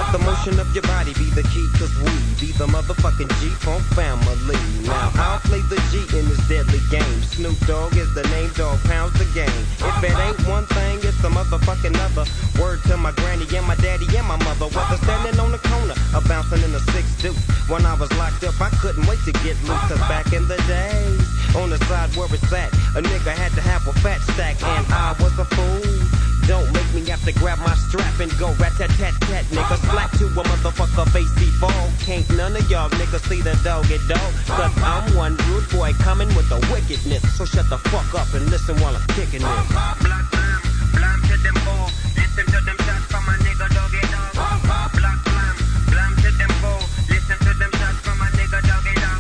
The motion of your body be the key, cause we be the motherfucking G-Funk family. Now I'll play the G in this deadly game. Snoop Dogg is the name, dog pounds the game. If it ain't one thing, it's the motherfucking other. Word to my granny and my daddy and my mother. Whether standing on the corner or bouncing in a 6'2". When I was locked up, I couldn't wait to get loose. Cause back in the days, on the side where it's at, a nigga had to have a fat stack and I was a fool. Don't make me have to grab my strap and go rat-tat-tat-tat, nigga. Slap to a motherfucker face fall. Can't none of y'all niggas see the doggy dog. Cause I'm one rude boy coming with the wickedness. So shut the fuck up and listen while I'm kicking it.